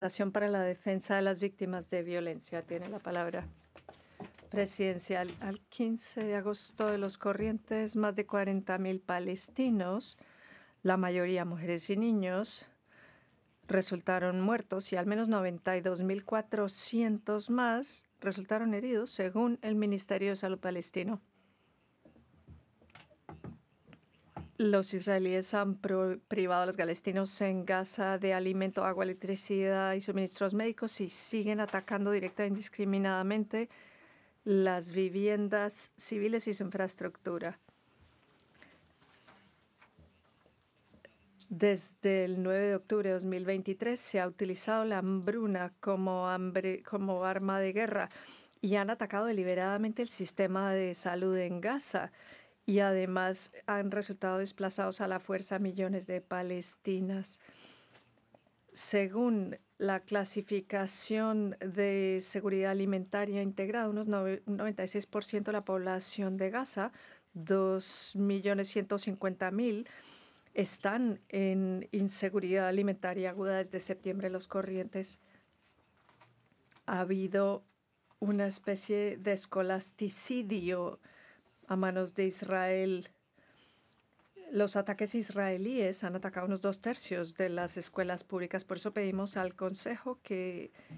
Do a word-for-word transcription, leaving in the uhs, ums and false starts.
Fundación para la Defensa de las Víctimas de Violencia tiene la palabra. Presidencial. Al quince de agosto de los corrientes, más de cuarenta mil palestinos, la mayoría mujeres y niños, resultaron muertos y al menos noventa y dos mil cuatrocientos más resultaron heridos, según el Ministerio de Salud palestino. Los israelíes han privado a los palestinos en Gaza de alimento, agua, electricidad y suministros médicos y siguen atacando directa e indiscriminadamente las viviendas civiles y su infraestructura. Desde el nueve de octubre de dos mil veintitrés se ha utilizado la hambruna como, hambre, como arma de guerra y han atacado deliberadamente el sistema de salud en Gaza. Y además han resultado desplazados a la fuerza millones de palestinas. Según la clasificación de seguridad alimentaria integrada, unos noventa y seis por ciento de la población de Gaza, dos millones ciento cincuenta mil, están en inseguridad alimentaria aguda desde septiembre. Los corrientes. Ha habido una especie de escolasticidio a manos de Israel. Los ataques israelíes han atacado unos dos tercios de las escuelas públicas. Por eso pedimos al Consejo que